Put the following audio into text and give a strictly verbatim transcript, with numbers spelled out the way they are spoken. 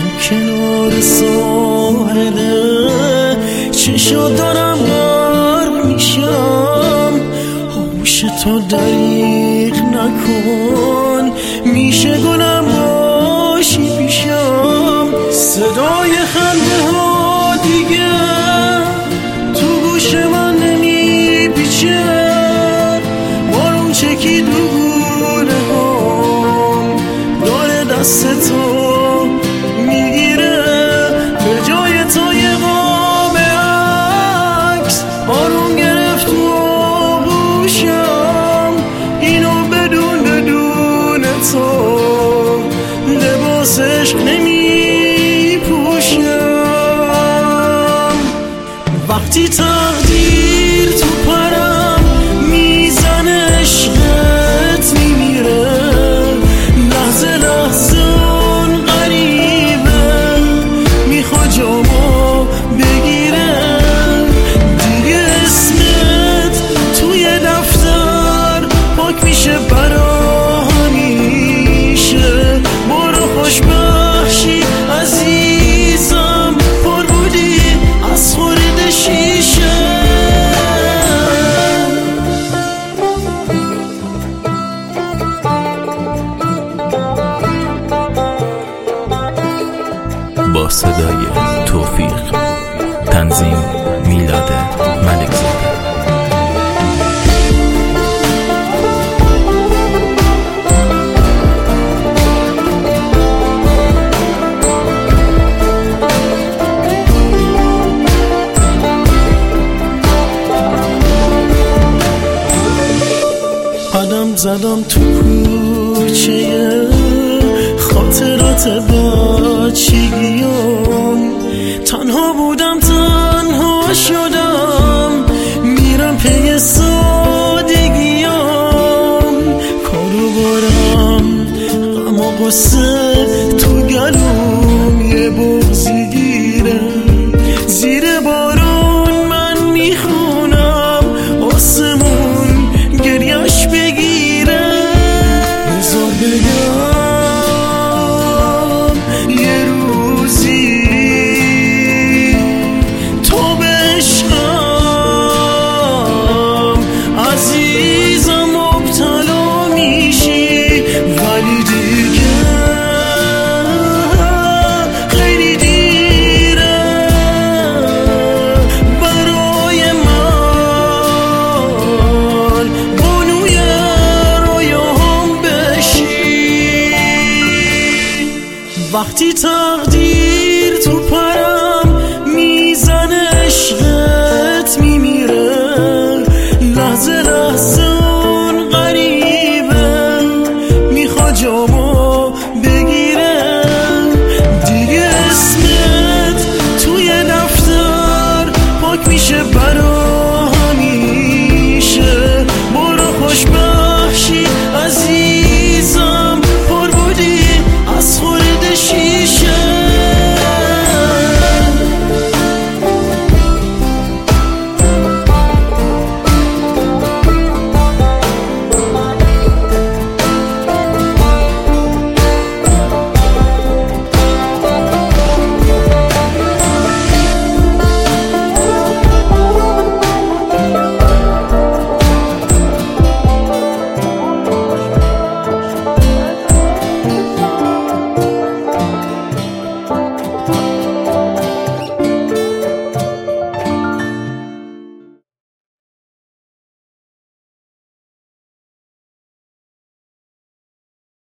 کنار ساحله چشا دارم غرق میشم آغوش تو دریغ نکن میشه گلم باشی پیشم صدای خنده ها دیگه تو گوش من نمیپیچه بارون چکید رو گونه هام داره دست تو میگیره به جای تو یه قاب عکس بارون گرفت تو آغوشم اینو بدون بدون تو لباس عشق نمیپوشم وقتی تقدیر تو پرم میزنه عشقت میمیره لحظه لحظه اون غریبه میخوا جامو بگیره دیگه اسمت توی دفتر پاک میشه برا همیشه برو خوش بخشی عزیزم پر بودی از خورد شیشه با صدای توفیق، تنظیم میلاد ملکزاده. قدم زدم تو کوچه خاطرات بچگیام تنها بودم تنها شدم میرم پی سادگیام کارو بارم غم و غصه تو گلوم یه بغضی گیره زیر بارون من میخونم آسمون گریش بگیره بذار بگم یه روزی تو به عشقم عزیزم مبتلا میشی ولی دیگه خیلی دیره برای من بانوی رویاهم بشی وقتی تقدیر تو پرم میزنه عشقت